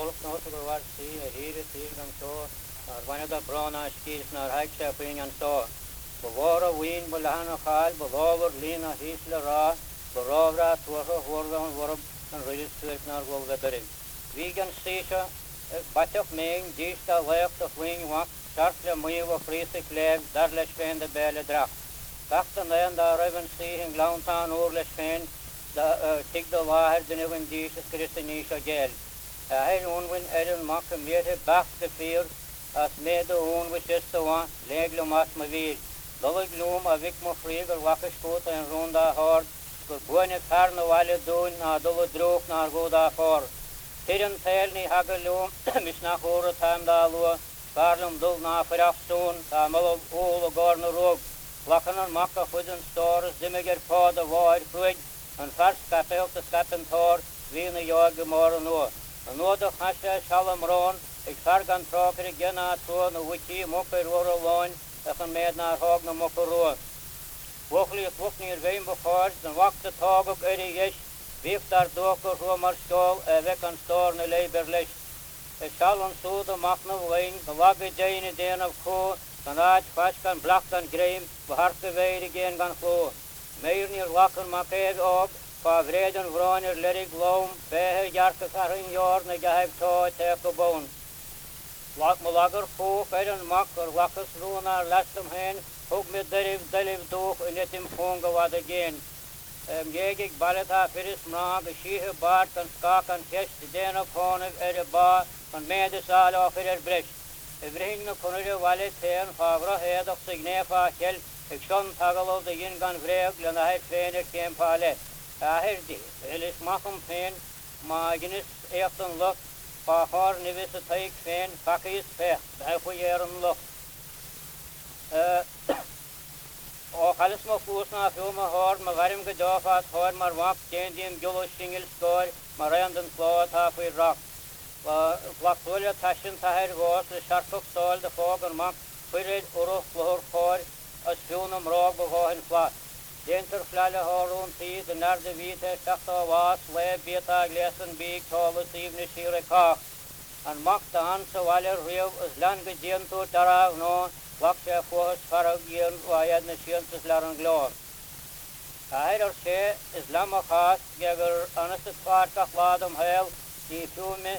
Olaf notig war si here an so one of the brona skis naar haikse ping an so bewara ween belana khal bewover lena hisle ra berovra twoho horgan worb an register naar go weathering vegan station batch meng dista left of wing wak sharple muiva freeze kleg darle spend de belle drach dachten dan daar even zien glauntaan oorlespen da tik de waarheid de neven Jesus Christus gel hij onwin eden makke meer bach de fear as mede on which is the one legle mas me weer Lolle gloom a vik mo freger wakke skoot en ronda hard Gur boine karne wale doen na dolle droog naar goda for Tiren tel ni hageloom mis nach ore tam da lo Karlum dul na verafstoon ta mal ol garne roog Lakken en makka fudden stores dimmiger pade waar goed en vers skatte op de skatten tor wiene jage morgen no En no de hasje shalom ron ik sargan troker gena to no wiki mokker woro loin en med naar hoog no mokker ro Wogli woknier wein bevaart dan wakt de tag ook er is Wief daar doker ho maar skol we kan storne leberlich Shalom so de machno wein de wagge deine den of ko dan uit vast kan blak dan greem beharte weide geen gaan flo Meer neer wakker makker op Pa vreden vroner lerig loom behe jarke karin jorne geheib to teko boon Lak me lager ko feren makker wakkes roenaar lastem heen ook met deliv doog in het im fonge wat again Jegig baleta firis mraag shihe baard kan skakan test den op honig ba van medesal of brest Everything konure wale ten favra head of signefa hel ik schon tagalo de ingan vreg lena het fener kempale Herdi, is makum fen, magenis eften lucht, pahar nevisse teik fen, pakis pech, daarvoor jaren lucht. Och alles mo fusna filme har, maar warm gedafat har, maar wak tendiem gullo singel skor, maar renden slaat af i rak. Vlaktolia tashin taher was, sharpok stal de fager mak, fyrir orof flor for, as filnum rag behohen flat. Denter flalle har rond tid, naar de witte schachta was, le beta glesen big tole sivne shire kach. En macht de hanse waller reeuw is lange dientu dara no, waksje voorhus faragien, waaied ne schientes laren gloor. Heider se is lamma khas, geger anes het vaartag ladem heil, die fume,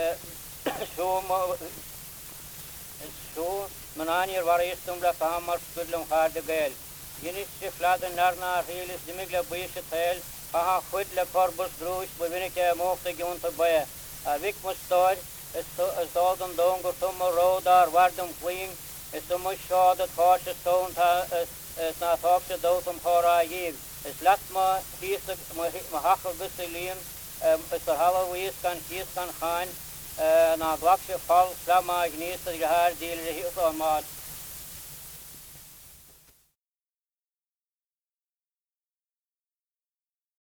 zo, menanier waar is om de kamer spudlum harde geel. Jenis vladen naar helis dimigle boeische tel, aha khudle korbus droos, bevinike mochte gonte baie. Vik mustor, is dolden donger tummer rodar, wardum fling, is de mushade tarsche stone is na taksche dotum hora jig. Is lat ma hieste ma hachel guselien, is de Halloween kan gaan, na glaksje val, slamma gniester gehaar, die hield on maat.